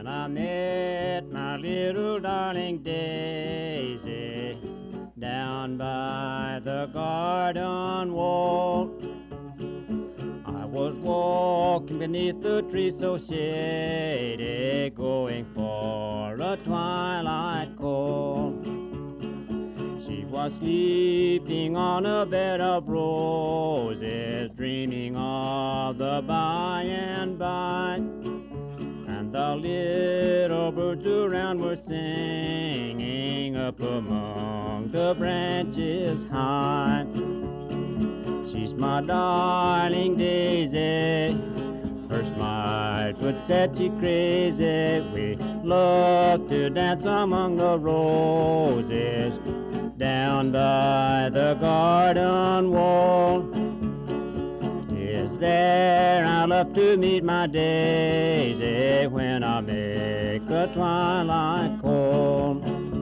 when I met my little darling Daisy down by the garden wall. I was walking beneath the tree so shady, going for a twilight call. She was sleeping on a bed of roses, dreaming of the by and by. And the little birds around were singing up among the branches high. She's my darling Daisy, her smile would set you crazy. We love to dance among the roses down by the garden wall. 'Tis there I love to meet my Daisy when I make a twilight call.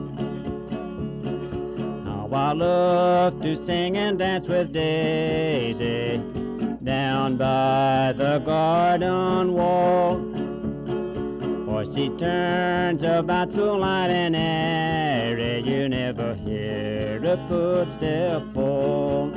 How I love to sing and dance with Daisy down by the garden wall. For she turns about so light and airy, you never hear a footstep fall.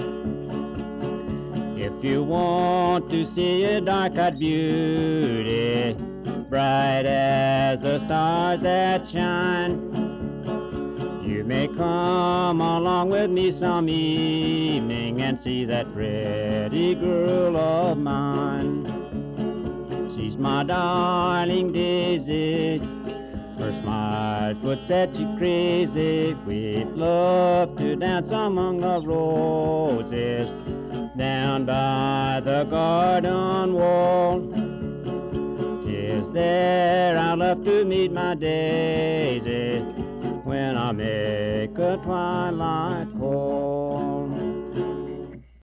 If you want to see a dark-eyed beauty, bright as the stars that shine, you may come along with me some evening and see that pretty girl of mine. She's my darling Daisy, her smile would set you crazy. We'd love to dance among the roses down by the garden wall. 'Tis there I love to meet my Daisy when I make a twilight